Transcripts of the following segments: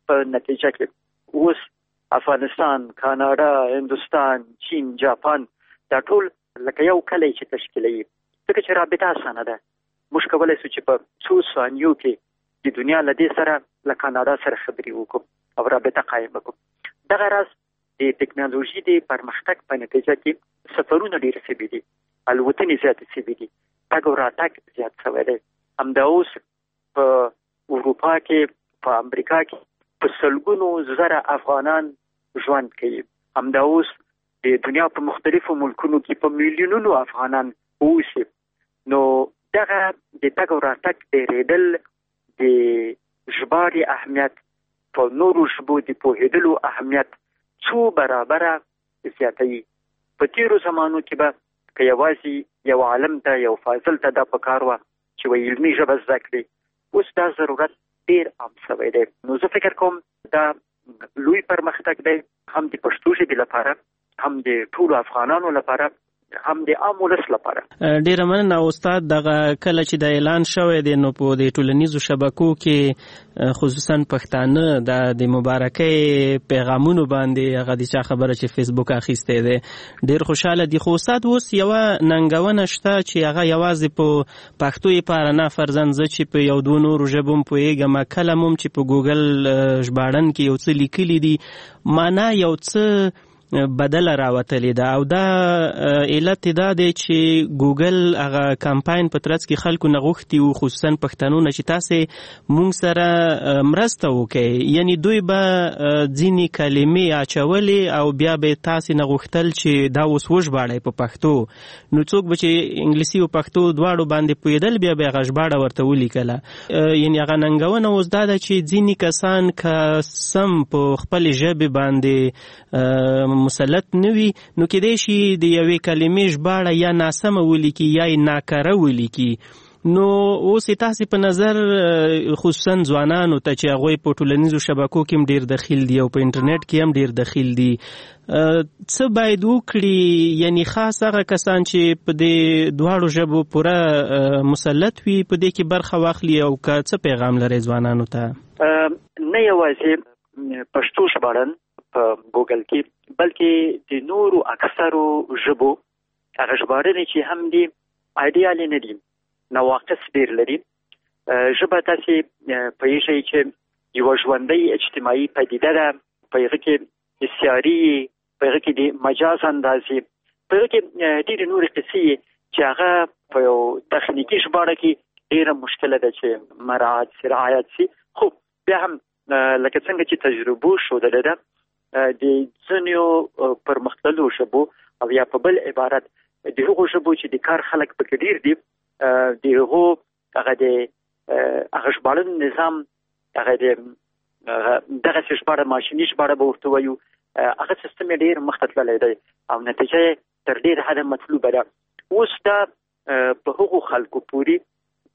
په نتیجه کې اوس افغانستان، کاناډا، هندوستان، چین، جاپان دا ټول لکه یو کلی چې تشکیلوي، ځکه چې رابطه اسانه ده. موږ کولی شو چې په څو ثانیو کې د دنیا له دې سره له کاناډا سره خبرې وکړو او رابطه قایم وکړو. دغه راز د ټکنالوژي د پرمختګ په نتیجه کې سفرونه ډېر شوي دي، الوتنې زیاتې شوي دي، تګ او راتګ زیات شوی دی. همدا اوس په اروپا کې، په امریکا کې په سلګونو زره افغانان ژوند کوي. همدا اوس د دنیا په مختلفو ملکونو کې په میلیونونو افغانان اوسي. نو دغه د تګ او راتګ ډېرېدل د ژباړې اهمیت، په نورو ژبو د پوهېدلو اهمیت څو برابره زیاتوي. په تېرو زمانو کې به که یوازې یو عالم ته، یو فاضل ته دا پکار وه چې وایي علمي ژبه زده کړي، اوس دا ضرورت ډېر عام شوی دی. نو زه فکر کوم دا لوی پرمختګ دی، هم د پښتو ژبې لپاره، هم د ټولو افغانانو لپاره، هم د عام ولس لپاره. ډېره مننه استاد. دغه کله چې د اعلان شوی دی نو په د ټولنیزو شبکو کې خصوصا پښتانه د مبارکۍ پیغامونو باندې هغه د چا خبره چې فیسبوک اخیستی دی ډېر خوشحاله دي. خو استاد اوس یوه ننګونه شته چې هغه یوازې په پښتو لپاره نه، فرضاً زه چې په یو دوه نورو ژبو هم پوهېږم، کله هم چې په ګوګل ژباړن کې یو څه لیکلي دي معنا یو څه بدله راوتلې ده، او دا علت دا دی چې ګوګل هغه کمپاین په ترڅ کې خلکو نه غوښتي وو، خصوصا پښتنو نه، چې تاسې مونږ سره مرسته وکړئ. یعنی دوی به ځینې کلمې اچولې او بیا به تاسې نه غوښتل چې دا اوس وژباړئ په پښتو. نو څوک به چې انګلیسي او پښتو دواړو باندې پوهېدل بیا به هغه ژباړه ورته ولیکله. یعنی هغه ننګونه اوس دا ده چې ځینې کسان که سم په خپلې ژبې باندې مسلط نوي نو کېدای شي د یوې کلمې ژباړه یا ناسمه ولیکي یا یې ناکاره ولیکي. نو اوس تاسې په نظر خصوصا ځوانانو ته چې هغوی په ټولنیزو شبکو کې هم ډېر دخیل دي او په انټرنیټ کې هم ډېر دخیل دي، څه باید وکړي؟ یعنی خاص هغه کسان چې په دې دواړو ژبو پوره مسلط وي په دې کې برخه واخلي، او که څه پیغام لري ځوانانو ته؟ نه یوازې پښتو ژباړن په ګوګل کې، بلکې د نورو اکثرو ژبو هغه ژباړنې چې هم دي ایډیالې نه دي، نواقص ډېر لري. ژبه تاسې پوهېږئ چې یوه ژوندۍ اجتماعي پدیده ده، په هغه کې سیاري، په هغه کې د مجاز اندازې، په هغه کې ډېرې نورې قصې چې هغه په یو تخنیکي ژباړه کې ډېره مشکله ده چې مراعات سي، رعایت سي. خو بیا هم لکه څنګه چې تجربو ښودلې ده د ځینو پرمختللو ژبو، او یا په بل عبارت د هغو ژبو چې د کار خلک پکې ډېر دي، د هغو هغه د هغه ژباړن نظام، هغه د دغسې ژباړه، ماشیني ژباړه به ورته وایو، هغه سیستم یې ډېر مخته تللی دی او نتیجه یې تر ډېر حده مطلوبه ده. اوس دا په هغو خلکو پورې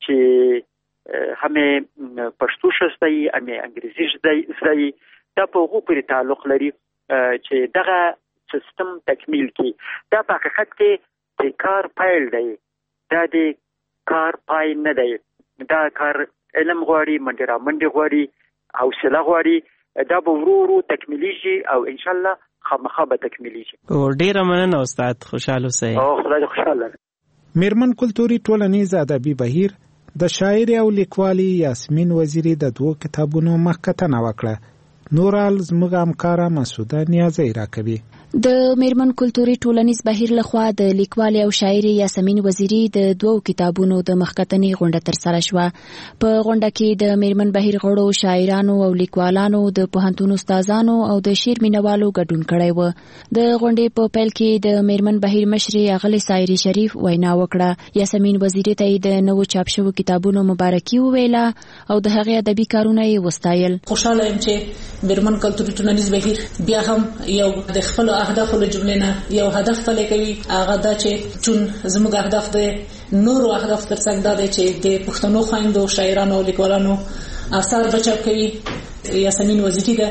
چې همې پښتو ښه زده یي، همې انګریزي زده یي، دا په هغو پورې تعلق لري چې دغه سیستم تکمیل کی. دا په حقیقت کې د کار پیل دی، دا د کار پای نه دی. دا کار علم غواړي، منډې رامنډې غواړي، حوصله غواړي. دا به ورو ورو تکمیلیږي او انشاءالله خامخا به تکمیلیږي. ډېره مننه استاد، خوشحاله اوسئ. خدای دې خوشحاله. میرمن کلتوري ټولنیز ادبي بهیر د شاعر او لیکوالې یاسمین وزیری د 2 کتابونو مخکتنه وکړه. نورال زموږ همکاره مسعوده نیازی راکوي. د میرمن کلتوري ټولنیز بهیر لخوا د لیکوالې او شاعرې یاسمین وزیری د 2 کتابونو د مخکتنې غونډه ترسره شوه. په غونډه کې د میرمن بهیر غړو، شاعرانو او لیکوالانو، د پوهنتون استادانو او د شعر مینوالو ګډون کړی و. د غونډې په پیل کې د میرمن بهیر مشرې اغلې سایري شریف وینا وکړه. یاسمین وزیری ته د نوو چاپ شوو کتابونو مبارکي وویله او د هغې ادبي کارونه یې وستایل. خوشاله یم چې میرمن کلتوري ټولنیز بهیر بیا هم یو د خپل اهداف له جملې نه یو هدف پلی کوي، هغه دا چې چون زموږ اهداف د نورو اهداف تر څنګ دا دی چې د پښتنو خویندو، شاعرانو او لیکوالانو اثار بچاپ کوي. یاسمین وزیری ده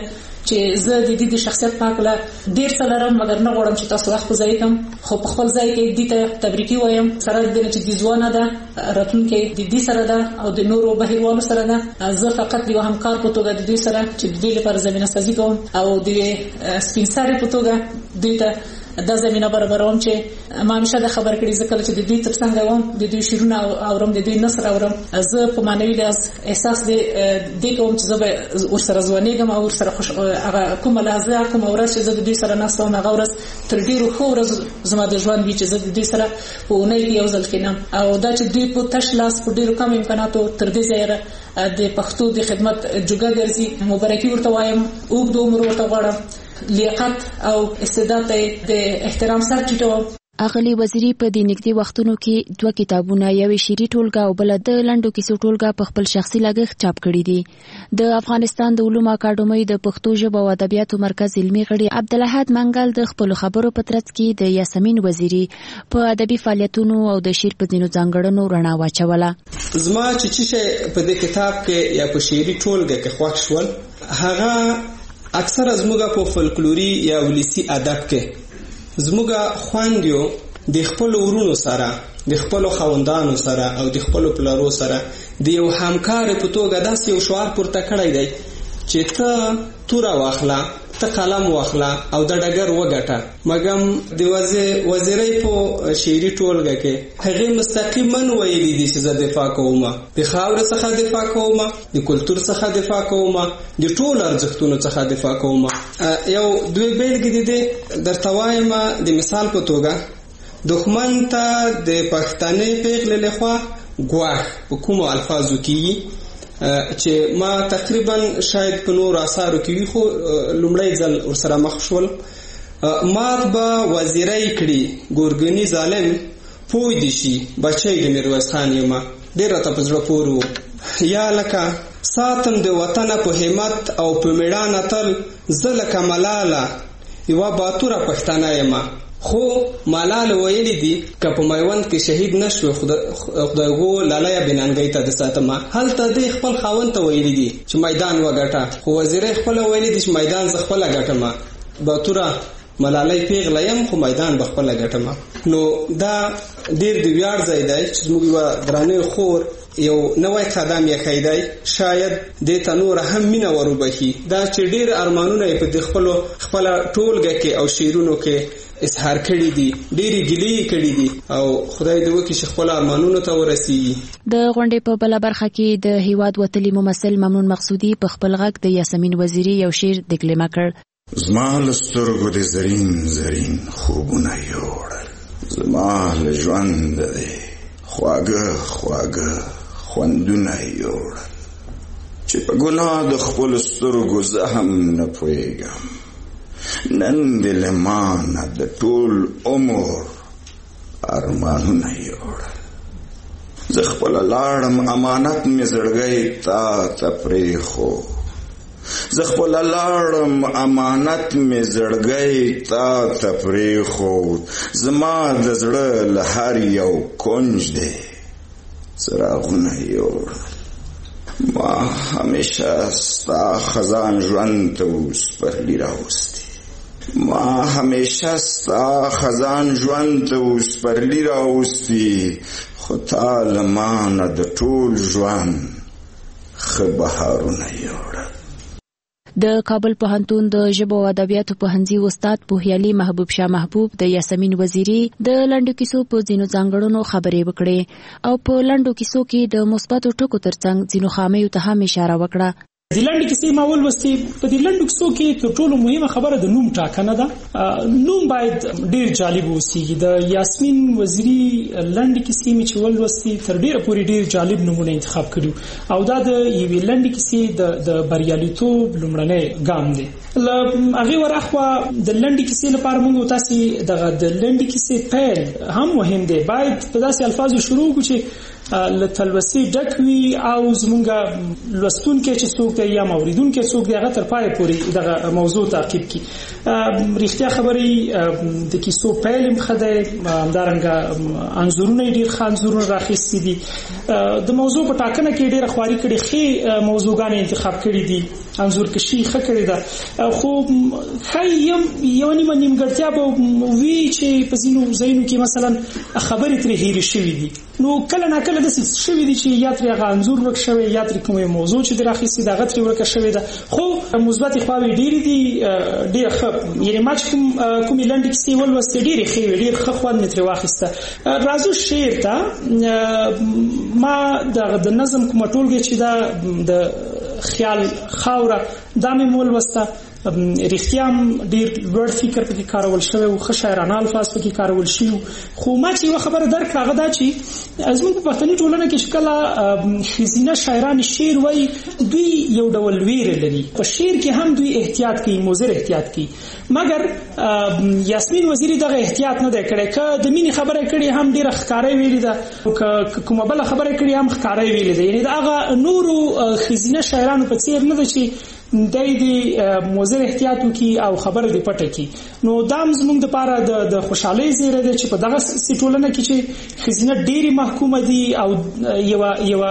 چې زه د دې د شخصیت په اړه ډیر څه لرم مګر نه غواړم چې تاسو وخت ځای کم خو په خپل ځای کې دې ته تبریکي وایم سره د دې چې د ځوانه ده راتلونکي د دې سره ده او د نورو بهیروانو سره ده زه فقط یو همکار په توګه د دې سره چې د دې لپاره زمينه سازي کوم او د سپینساري په توګه دې ته دا زمينه برابروم چې ما همیشه د خبر کړي ځکه چې د دې ترڅنګ وم د دې شیرونه اورم د دې نثر اورم زه په معنوي لحاظ احساس دې کوم چې زه به ورسره ځوانېږم او ورسره هغه کومه لحظه کومه ورځ چې زه د دې سره ناستم هغه ورځ تر ډیرو ښه ورځ زما د ژوند وي چې زه د دې سره په اونۍ کې یو ځل کېنم او دا چې دوی په تش لاس په ډیرو کم امکاناتو تر دې ځایه د پښتو د خدمت جوګه ګرځي مبارکي ورته وایم اوږد عمر ورته غواړم لیاقت او استعداد د احترام سره ټیټوم. اغلی وزیری په دې نږدې وختونو کې 2 کتابونه یو شعري ټولګه او بل د لنډو کیسو ټولګه په خپل شخصي لګښت چاپ کړي دي. د افغانستان د علومو اکاډمۍ د پښتو ژبه او ادبیاتو مرکز علمي غړي عبدالاحد منګل د خپل خبرو په ترڅ کې د یاسمین وزیری په ادبي فعالیتونو او د شعر په ځینو ځانګړنو رڼا واچوله. زما چې په دې کتاب کې یا په شعري ټولګه کې خوښ شول هغه اکثر زموږ په فولکلوري یا ولسی ادب کې زموږ خواندیو د خپل ورونو سره د خپل خوندانو سره او د خپل پلارو سره د یو همکار په توګه داسې یو شعار پورته کړی دی چې ته توره واخله ته قلم واخله او د ډګر وګټه. مګم د وزیرۍ په شعري ټولګه کې هغه مستقیما ویلي دي چې زه دفاع کوم د خاور څخه دفاع کوم د کلچر څخه دفاع کوم د ټول ارزښتونو څخه دفاع کوم. یو دوی بیلګې دي درته وایم د مثال په توګه دښمن ته د پښتنې پیغلې لخوا ګواښ په کومو الفاظو کې چې ما تقریبا شاید په نور آثارو کې خو لومړی ځل ورسره مخ شول مات به وزیرۍ کړي ګورګني ظالم پوی دي شي بچی د میرویس خان یما ډېر راته په زړه پورې و. یا لکه ساتم د وطن په همت او په میړانه تل زه لکه ملاله یوه باتوره پښتانه یما خو ملال ویلی دي که په میوند کې شهید نشو خدایغو لاله بنانګۍ ته د ساتمه هلته د خپل خاوند ته ویلی دي چې میدان وګټه خو وزیرۍ خپل ویلی دي چې میدان ز خپل ګټم باتوره ملالۍ پیغله يم خو میدان بخپل ګټم. نو دا ډیر دی ویاړ ځای دی چې موږ یو درانه خور یو نوې قدم یې خیدای شاید د تنور هم مینا وروبهي دا چې ډیر ارمانونه په خپل ټولګه کې او شیرونو کې اظهار کړی دي ډېری ګلې کړی دي او خدای دې وکړي چې خپل ارمانونو ته ورسیږي. د غونډې په بل برخه کې د هیواد وتلي ممثل ممنون مقصودی په خپل غږ د یاسمین وزیری یو شعر دکلمه کړ. زما له سترګو د زرین زرین خوبونه یوړل زما له ژوند خواږه خواږه خوندونه یوړل چې په ګناه د خپل سترګو زه هم نه پوهېږم نن د لمانه د ټول عمر ارمانونه یوړل زه خپله لاړم امانت مې زړګی تا ته پرېښود زه خپله لاړم امانت مې زړګی تا ته پرېښود زما د زړه له هر یو کونج دی څراغونه یوړل ما همیشه ستا خزان ژوند ته اوس پرلي راوستي ما همیشه ستا خزان ژوند ته اوس پرلي راوستي خو تا له مانه د ټول ژوند ښه بهارونه یوړل. د کابل پوهنتون د ژبو او ادبیاتو پوهنځي استاد پوهیالي محبوب شاه محبوب د یاسمین وزیری د لنډو کیسو په ځینو ځانګړنو خبرې وکړې او په لنډو کیسو کې د مثبتو ټکو ترڅنګ ځینو خامیو ته هم اشاره وکړه. د لنډې کیسې ما ولوستې په دې لنډو کیسو کې تر ټولو مهمه خبره د نوم ټاکنه ده. نوم باید ډېر جالب اوسیږي. د یاسمین وزیری لنډې کیسې مې چې ولوستې تر ډېره پورې ډېر جالب نومونه انتخاب کړي او دا د یوې لنډې کیسې د بریالیتوب لومړنی ګام دی. له هغې ورهاخوا د لنډې کیسې لپاره موږ تاسې دغه د لنډې کیسې پیل هم مهم دی. باید په داسې الفاظو شروع کړو چې له تلوسې ډک وي او زمونږ لوستونکی چې څوک دی یا موریدونکی څوک دی هغه تر پایه پورې دغه موضوع تعقیب کړي. رښتیا خبرې د کیسو پیل هم ښه دی، همدارنګه انځورونه یې ډېر ښه انځورونه راخیستي دي. د موضوع په ټاکنه کې ډېره خواري کړې ښې موضوعګانې انتخاب کړي دي انځورکشي ښه کړې ده خو ښایي یو نیمګړتیا به وي چې په ځینو ځایونو کې مثلا خبرې ترې هېرې شوي دي نو کله ناکله داسې شوي دي چې یا ترې هغه انځور ورک شوی یا ترې کومه موضوع چې در اخیستې ده هغه ترې ورکه شوې ده خو مثبتې خواوې ډېرې دي ډېره ښه یعنې ما چې کومې لنډې کیسې ولوستې ډېرې ښې وې ډېر ښه خوند مې ترې واخیسته راځو شعر ته ما د نظم کومه ټولګه چې دا د خیال خاوره دا مې ولوسته رښتیا هم ډېر لوړ فکر پکې کارول شوی او ښه شاعرانه الفاظ پکې کارول شوي خو ما چې یوه خبره درک کړه هغه دا چې زموږ په پښتني ټولنه کې چې کله ښځینه شاعران شعر وایي دوی یو ډول ویره لري په شعر کې هم دوی احتیاط کوي مضر احتیاط کوي مګر یاسمین وزیری دغه احتیاط نه دی کړی که د مینې خبره کړې هم ډېره ښکاره ویلې ده که کومه بله خبره کړې هم ښکاره ویلې ده یعنې د هغه نورو ښځینه شاعرانو په څېر نه ده چې دی د موزر احتیاط وکړي او خبره دې پټه کړي نو دا هم زموږ دپاره د خوشحالۍ زیری دی چې په دغه ټولنه کې چې ښځینه ډېرې محکومه دي او یوه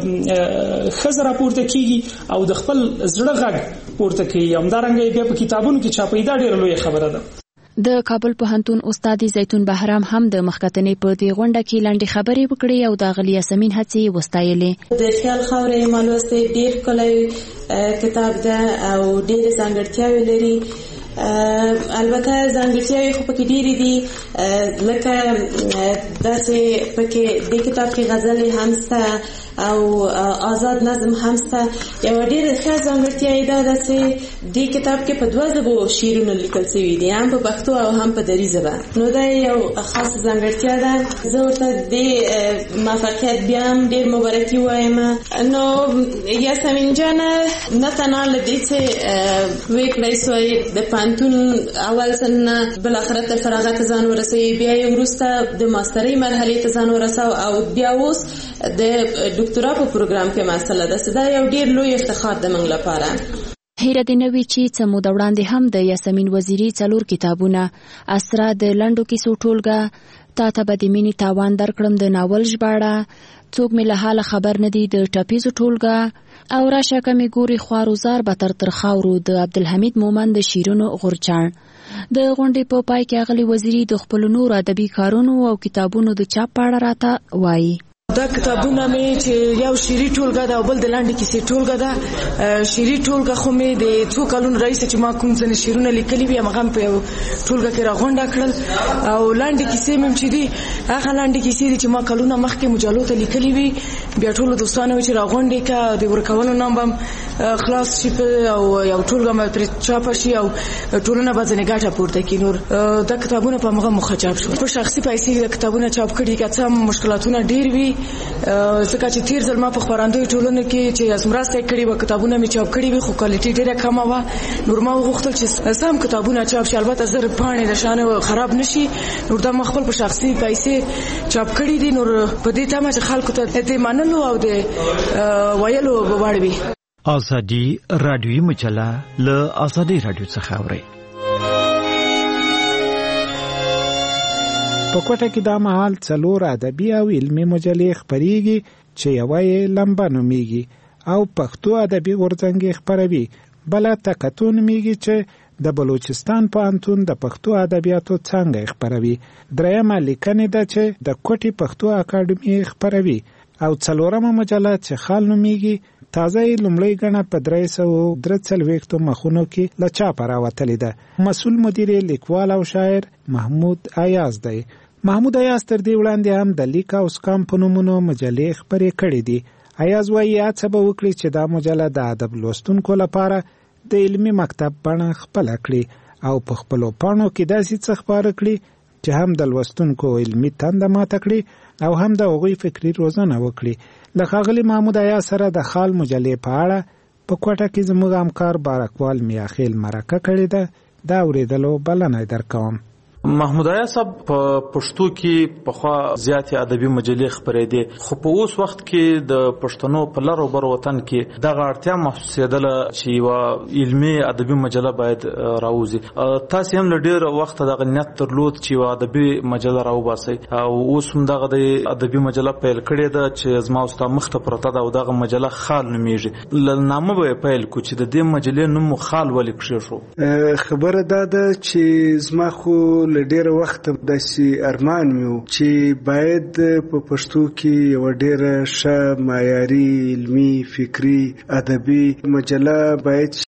ښځه راپورته کېږي او د خپل زړه غږ پورته کوي همدارنګه بیا په کتابونو کې چاپوي دا ډېره لویه خبره ده د کابل پوهنتون استاد زیتون بهرام هم د مخکتنې په دې غونډه کې لنډې خبرې وکړې او د غلی یاسمین هڅې وستایلې د خیال خاورې مالوسته ډېر ښکلی کتاب ده او ډېرې ځانګړتیاوې لري البته ځانګړتیاوې خو پکې ډېرې دي لکه داسې پکې دې کتاب کې غزلې هم شته او آزاد نظم هم شته یوه ډېره ښه ځانګړتیا یې دا ده چې دې کتاب کې په 2 ژبو شعرونه لیکل شوي دي هم په پښتو او هم په دري ژبه نو دا یو خاصه ځانګړتیا ده زه ورته دې موفقیت بیا هم ډېر مبارکي وایم نو یاسمین جانه نه تنها له دې چې ویې کړی سوی د پوهنتون اول سن نه بالاخره تر فراغت ځان ورسوي بیا یې وروسته د ماسترۍ مرحلې ته ځان ورسو او بیا اوس د ډاکټرا په پروګرام کې مسله ده دا یو ډېر لوی افتخار د موږ لپاره هیره دې نه وي چې څه موده وړاندې هم د یاسمین وزیري 4 کتابونه اسرا د لنډو کیسو ټولګه تا ته به د مینې تاوان درکړم د ناول ژباړه څوک مې له حاله خبر نه دي د ټپیزو ټولګه او راشه که مې ګوري خواروزار به تر خاورو د عبدالحمید مومن د شیرونو غورچاڼ د غونډې په پای کې اغلې وزیري د خپلو نورو ادبي کارونو او کتابونو د چاپ په اړه راته وایي دا کتابونه مې چې یو شعري ټولګه ده او بل د لنډې کیسې ټولګه ده شعري ټولګه خو مې د 2 کلونو راهیسې چې ما کوم ځینې شعرونه لیکلي وي هغه په یو ټولګه کې راغونډه کړل او لنډې کیسې مې چې دي هغه لنډې کیسې دي چې ما کلونه مخکې مجلو ته لیکلي وي بیا ټولو دوستانو چې راغونډې کا د ورکولو نام هم خلاص شي او یو ټولګه مې تر چاپ شي او ټولنه به ځنې ګټه پورته کړي نور دا کتابونه په هغه مخه چاپ شو په شخصي پیسې کتابونه چاپ کړي که څه مشکلاتونه ډېر وي ځکه چې تیر ځل ما په خپرندوی ټولنه کې چې مرسته کړې و کتابونه مې چاپ کړي وي خو کوالټي ډېره کمه وه نور ما وغوښتل چې سم کتابونه چاپ شي البته زر پاڼې د شانه خراب نشي نور دا ما خپل په شخصي پیسې چاپ کړي دي نور په دې تمه چې خلکو ته د منلو او د ویلو وړوي ازادي رادیوي مجله له ازادي رادیو څخه اوري په کوټه کې دا مهال 4 ادبي او علمي مجلې خپرېږي چې یوه یې لمبه نومیږي او پښتو ادبي غورځنګ خپروي بله تکتو نومیږي چې د بلوچستان پوهنتون د پښتو ادبیاتو څانګه خپروي درېیمه لیکنې ده چې د کوټې پښتو اکاډمي خپروي او 4مه مجله چې خال نومیږي تازه لومړی غنه په 343 مخونو کې له چاپه راوتلې ده مسؤل مدیر لیکوال او شاعر محمود ایاز دی محمود ایاز تر دې وړاندې هم د لیک او سکام په نومونو مجلې خپرې کړې دي ایاز وایي هڅه به وکړي چې دا مجله د ادب لوستونکو لپاره د علمي مکتب بڼه خپله کړي او په خپلو پاڼو کې داسې څه خپاره کړي چې هم د لوستونکو علمي تنده ماته کړي او هم د هغوی فکري روزنه وکړي له ښاغلي محمود ایاز سره د خال مجلې په اړه په کوټه کې زموږ همکار بارکوال میاخیل مرکه کړې ده دا اورېدلو بلنه درکوم محمود آیا صاحب په پښتو کې پخوا زیاتې ادبي مجلې خپرېدې، خو په اوس وخت کې د پښتنو په لر او بر وطن کې دغه اړتیا محسوسېدله چې یوه علمي ادبي مجله باید راوځي. تاسې هم له ډېر وخته دغه نیت درلود چې یوه ادبي مجله راوباسئ او اوس هم دغه د ادبي مجله پیل کړې ده چې زما او ستا مخته پرته ده او دغه مجله خال نومیږي. له نامه به یې پیل کړو چې د دې مجلې نوم مو خال ولې کښېښو؟ خبره دا ده چې زما خو له ډېره وخته داسې ارمان مې و چې باید په پښتو کې یوه ډېره ښه معیاري علمي فکري ادبي مجله باید